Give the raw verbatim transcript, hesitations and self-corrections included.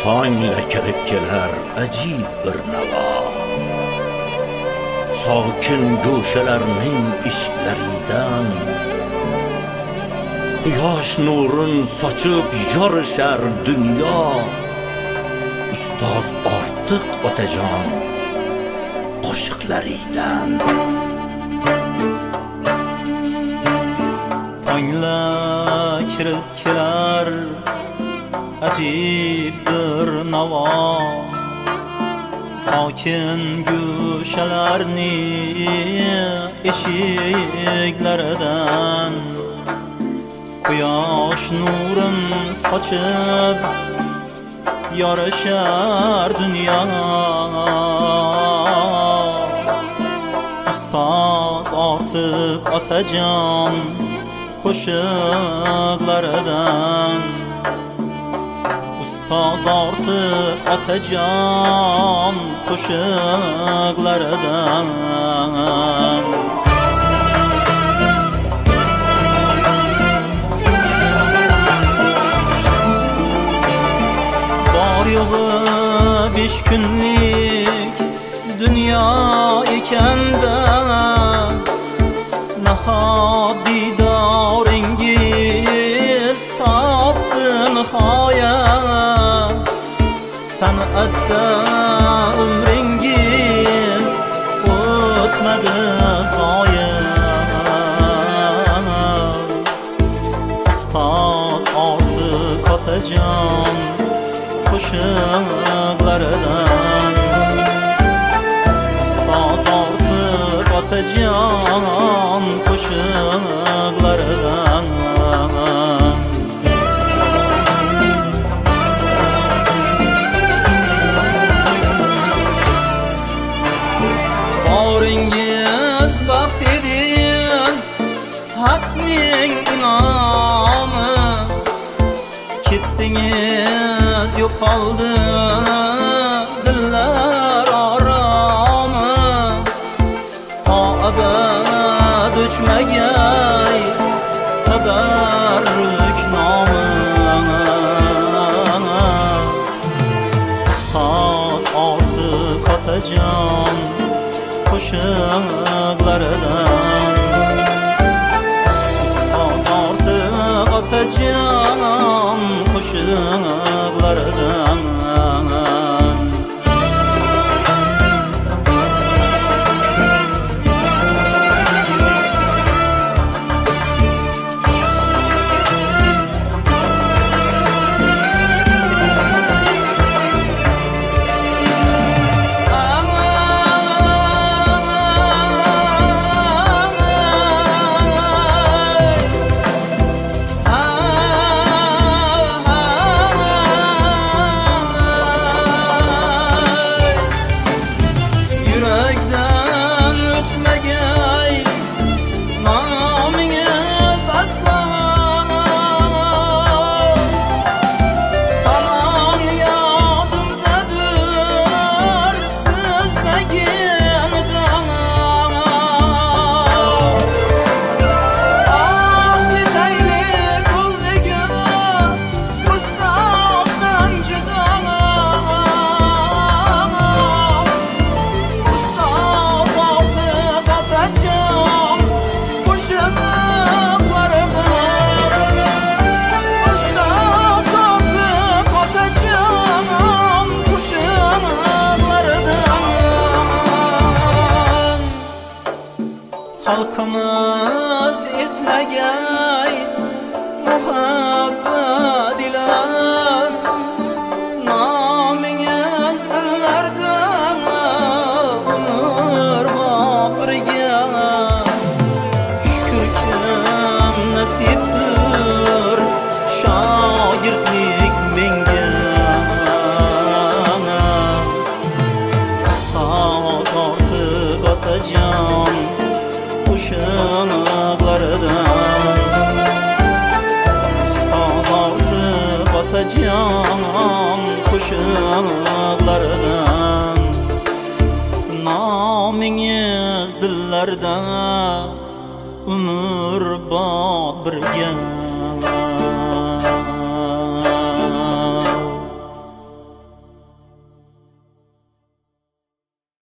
tongla kirib kelar ajib bir navo, sokin go'shalarning eshiklaridan quyosh nurin sochib yorishar dunyo. Ustoz ortiq otajon qo'shiqlaridan. Tongla kirib kelar ajib bir navo, sokin go'shalarning eshiklaridan quyosh nurin sochib yorishar dunyo. Ustoz ortiq otajon qo'shiqlaridan. Ustoz ortiq otajon qo'shiqlaridan. Bor yo'g'i besh kunlik dunyo ekanda, nahot didoringiz topdi nihoyat. San'atda umringiz o'tmadi zoya. Ustoz ortiq otajon qo'shiqlaridan. Ustoz ortiq otajon qo'shiqlaridan. Boringiz baxt edi, haqning inomi, ketdingiz yo'qoldi dillar oromi. To abad o'chmagay tabarruk nomi. Ustoz ortiq otajon qo'shiqlaridan. Ustoz ortiq otajon qo'shiqlaridan. Xalqimiz esnagay muhabbat ila, nomingiz dillarda umr boq birga. Shukr kim nasibdir shogirdlik menga. Ustoz ortiq otajon qo'shiqlaridan. Ustoz ortiq otajon qo'shiqlaridan. Nomingiz dillarda umr boq birga.